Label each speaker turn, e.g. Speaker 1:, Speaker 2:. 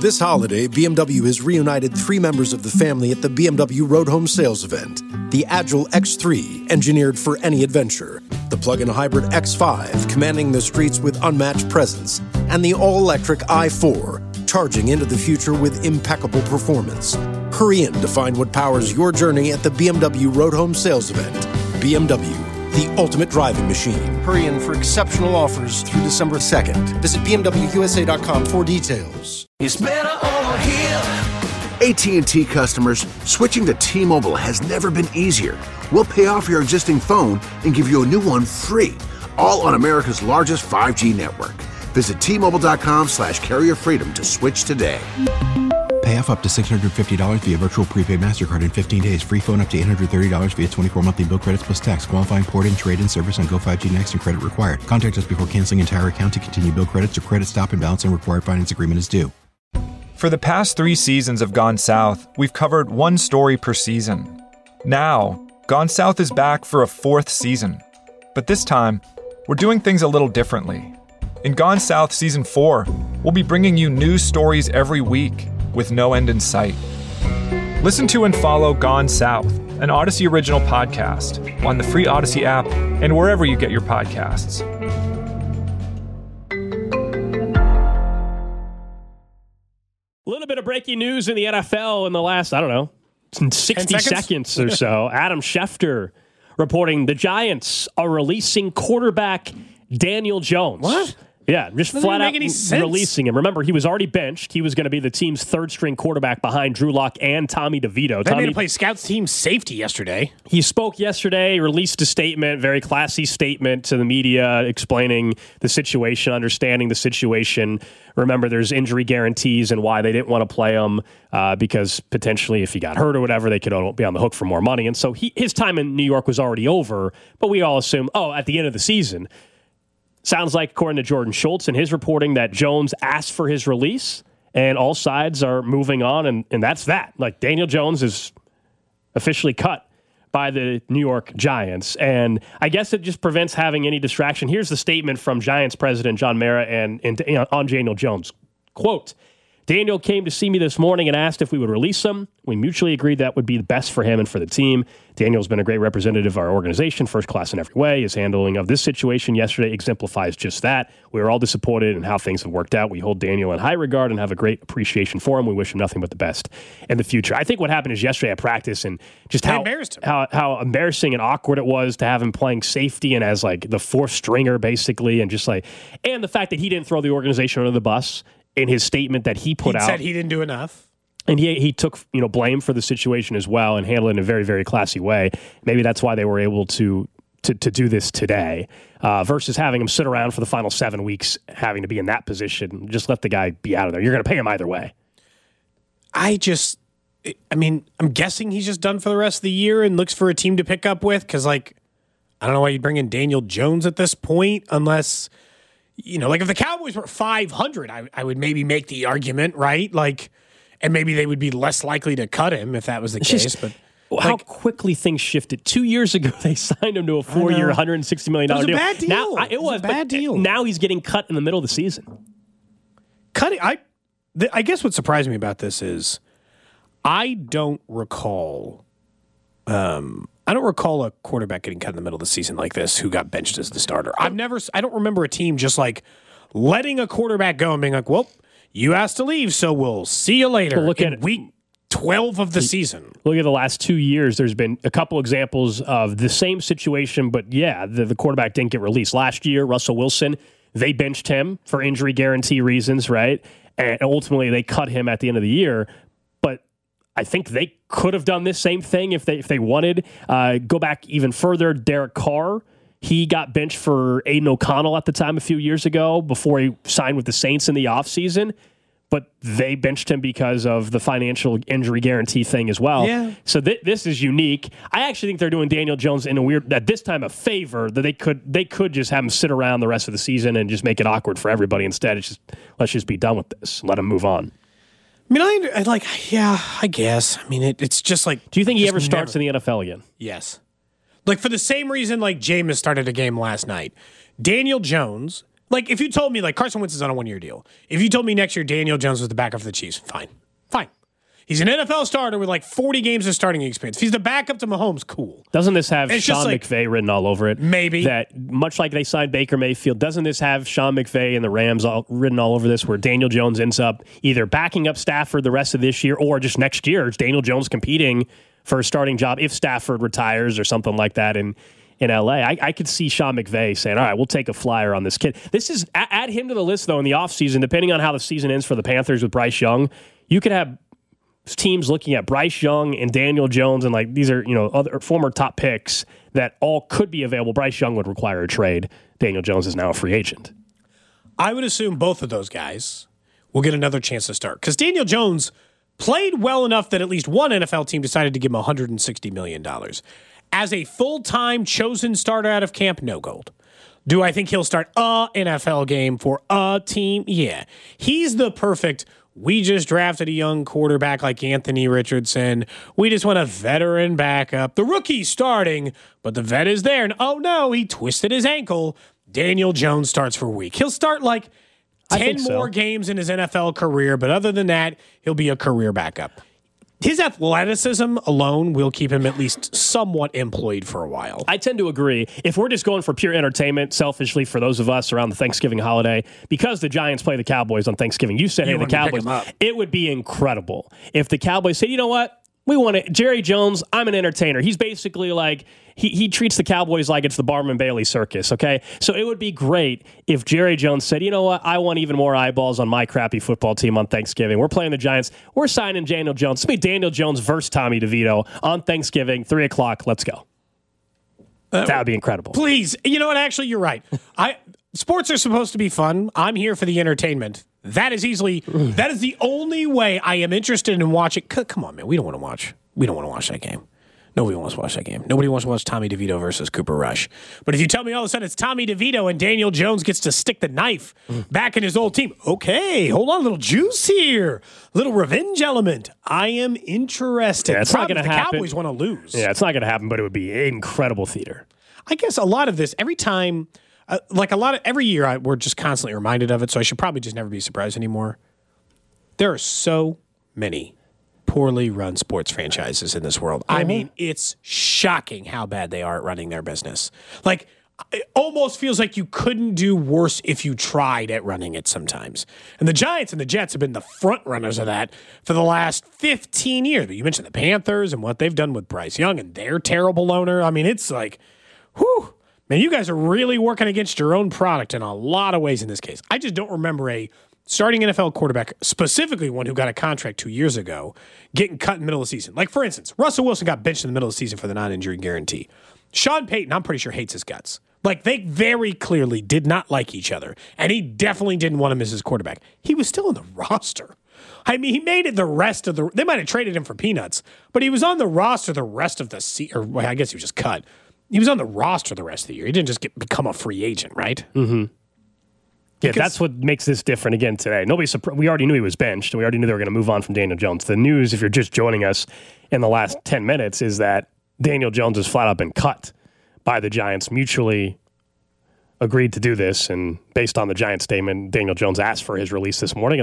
Speaker 1: This holiday, BMW has reunited 3 members of the family at the BMW Road Home Sales event. The Agile X3, engineered for any adventure. The plug-in hybrid X5, commanding the streets with unmatched presence. And the all-electric i4, charging into the future with impeccable performance. Hurry in to find what powers your journey at the BMW Road Home Sales event. BMW, the ultimate driving machine. Hurry in for exceptional offers through December 2nd. Visit BMWUSA.com for details.
Speaker 2: It's better over here.
Speaker 3: AT&T customers, switching to T-Mobile has never been easier. We'll pay off your existing phone and give you a new one free, all on America's largest 5G network. Visit T-Mobile.com/carrier freedom to switch today.
Speaker 4: Pay off up to $650 via virtual prepaid MasterCard in 15 days. Free phone up to $830 via 24 monthly bill credits plus tax. Qualifying port-in, trade-in service on Go5G Next and credit required. Contact us before canceling entire account to continue bill credits or credit stop and balance and required finance agreement is due.
Speaker 5: For the past 3 seasons of Gone South, we've covered one story per season. Now, Gone South is back for a 4th season. But this time, we're doing things a little differently. In Gone South Season 4, we'll be bringing you new stories every week with no end in sight. Listen to and follow Gone South, an Odyssey original podcast, on the free Odyssey app and wherever you get your podcasts.
Speaker 6: A little bit of breaking news in the NFL in the last, 60 seconds or so. Adam Schefter reporting the Giants are releasing quarterback Daniel Jones.
Speaker 7: What?
Speaker 6: Yeah, just flat out releasing him. Remember, he was already benched. He was going to be the team's third-string quarterback behind Drew Lock and Tommy DeVito.
Speaker 7: They made him play scouts team safety yesterday.
Speaker 6: He spoke yesterday, released a statement, very classy statement to the media explaining the situation, understanding the situation. Remember, there's injury guarantees and why they didn't want to play him because potentially if he got hurt or whatever, they could be on the hook for more money. And so his time in New York was already over, but we all assume, at the end of the season. Sounds like, according to Jordan Schultz in his reporting, that Jones asked for his release, and all sides are moving on, and that's that. Like, Daniel Jones is officially cut by the New York Giants, and I guess it just prevents having any distraction. Here's the statement from Giants president John Mara and on Daniel Jones. Quote, Daniel came to see me this morning and asked if we would release him. We mutually agreed that would be the best for him and for the team. Daniel's been a great representative of our organization, first class in every way. His handling of this situation yesterday exemplifies just that. We were all disappointed in how things have worked out. We hold Daniel in high regard and have a great appreciation for him. We wish him nothing but the best in the future. I think what happened is yesterday at practice and just how embarrassing and awkward it was to have him playing safety and as like the 4th stringer basically, and the fact that he didn't throw the organization under the bus in his statement that he put out.
Speaker 7: He said he didn't do enough.
Speaker 6: And he took blame for the situation as well and handled it in a very, very classy way. Maybe that's why they were able to do this today versus having him sit around for the final 7 weeks having to be in that position. Just let the guy be out of there. You're going to pay him either way.
Speaker 7: I'm guessing he's just done for the rest of the year and looks for a team to pick up with because, I don't know why you'd bring in Daniel Jones at this point unless... if the Cowboys were 500, I would maybe make the argument, right? And maybe they would be less likely to cut him if that was the case. But
Speaker 6: how quickly things shifted. 2 years ago, they signed him to a 4-year, $160 million deal.
Speaker 7: It was a bad deal.
Speaker 6: Now, it was a bad deal. Now he's getting cut in the middle of the season.
Speaker 7: I guess what surprised me about this is I don't recall a quarterback getting cut in the middle of the season like this who got benched as the starter. I don't remember a team just letting a quarterback go and being like, well, you asked to leave, so we'll see you later.
Speaker 6: Well, look at
Speaker 7: week 12 of the season.
Speaker 6: Look at the last 2 years. There's been a couple examples of the same situation, but the quarterback didn't get released. Last year, Russell Wilson, they benched him for injury guarantee reasons, right? And ultimately, they cut him at the end of the year. But I think they could have done this same thing if they wanted. Go back even further, Derek Carr. He got benched for Aiden O'Connell at the time a few years ago before he signed with the Saints in the offseason. But they benched him because of the financial injury guarantee thing as well.
Speaker 7: Yeah.
Speaker 6: So this is unique. I actually think they're doing Daniel Jones at this time a favor that they could just have him sit around the rest of the season and just make it awkward for everybody. Instead, let's just be done with this. Let him move on.
Speaker 7: I guess. It's just like...
Speaker 6: Do you think he ever starts in the NFL again?
Speaker 7: Yes. For the same reason, Jameis started a game last night. Daniel Jones, Like, if you told me, like, Carson Wentz is on a 1-year deal. If you told me next year Daniel Jones was the backup for the Chiefs, fine. He's an NFL starter with like 40 games of starting experience. If he's the backup to Mahomes, cool.
Speaker 6: Doesn't this have Sean McVay written all over it?
Speaker 7: Maybe.
Speaker 6: That, much like they signed Baker Mayfield, doesn't this have Sean McVay and the Rams written all over this, where Daniel Jones ends up either backing up Stafford the rest of this year or just next year? It's Daniel Jones competing for a starting job if Stafford retires or something like that in LA. I could see Sean McVay saying, all right, we'll take a flyer on this kid. This is, add him to the list, though, in the offseason, depending on how the season ends for the Panthers with Bryce Young. You could have teams looking at Bryce Young and Daniel Jones, and like these are, other former top picks that all could be available. Bryce Young would require a trade. Daniel Jones is now a free agent.
Speaker 7: I would assume both of those guys will get another chance to start, because Daniel Jones played well enough that at least one NFL team decided to give him $160 million. As a full-time chosen starter out of camp, no gold. Do I think he'll start a NFL game for a team? Yeah. He's the perfect, we just drafted a young quarterback like Anthony Richardson. We just want a veteran backup. The rookie's starting, but the vet is there. And oh no, he twisted his ankle. Daniel Jones starts for a week. He'll start like 10 more games in his NFL career, but other than that, he'll be a career backup. His athleticism alone will keep him at least somewhat employed for a while.
Speaker 6: I tend to agree. If we're just going for pure entertainment, selfishly for those of us around the Thanksgiving holiday, because the Giants play the Cowboys on Thanksgiving, you said, hey, the Cowboys, it would be incredible if the Cowboys said, you know what? We want it. Jerry Jones, I'm an entertainer. He's basically like, he treats the Cowboys like it's the Barnum Bailey circus, okay? So it would be great if Jerry Jones said, you know what, I want even more eyeballs on my crappy football team on Thanksgiving. We're playing the Giants. We're signing Daniel Jones. It's going to be Daniel Jones versus Tommy DeVito on Thanksgiving, 3 o'clock. Let's go. That would be incredible.
Speaker 7: Please. You know what? Actually, you're right. Sports are supposed to be fun. I'm here for the entertainment. That is the only way I am interested in watching. Come on, man. We don't want to watch that game. Nobody wants to watch that game. Nobody wants to watch Tommy DeVito versus Cooper Rush. But if you tell me all of a sudden it's Tommy DeVito and Daniel Jones gets to stick the knife back in his old team, okay, hold on, a little juice here, little revenge element. I am interested.
Speaker 6: Yeah, it's not going to happen.
Speaker 7: The Cowboys want to lose.
Speaker 6: Yeah, it's not going to happen, but it would be incredible theater.
Speaker 7: I guess a lot of this, every time, every year, we're just constantly reminded of it, so I should probably just never be surprised anymore. There are so many poorly run sports franchises in this world. I mean, it's shocking how bad they are at running their business. Like, it almost feels like you couldn't do worse if you tried at running it sometimes. And the Giants and the Jets have been the front runners of that for the last 15 years. But you mentioned the Panthers and what they've done with Bryce Young and their terrible owner. I mean, it's like, whew. Man, you guys are really working against your own product in a lot of ways in this case. I just don't remember a starting NFL quarterback, specifically one who got a contract 2 years ago, getting cut in the middle of the season. Like, for instance, Russell Wilson got benched in the middle of the season for the non-injury guarantee. Sean Payton, I'm pretty sure, hates his guts. Like, they very clearly did not like each other, and he definitely didn't want him as his quarterback. He was still on the roster. I mean, he made it the rest of the – they might have traded him for peanuts, but he was on the roster the rest of the season – or well, I guess he was just cut. He was on the roster the rest of the year. He didn't just become a free agent, right?
Speaker 6: Mm-hmm. Yeah, that's what makes this different again today. We already knew he was benched, and we already knew they were going to move on from Daniel Jones. The news, if you're just joining us in the last 10 minutes, is that Daniel Jones has flat out been cut by the Giants, mutually agreed to do this, and based on the Giants statement, Daniel Jones asked for his release this morning.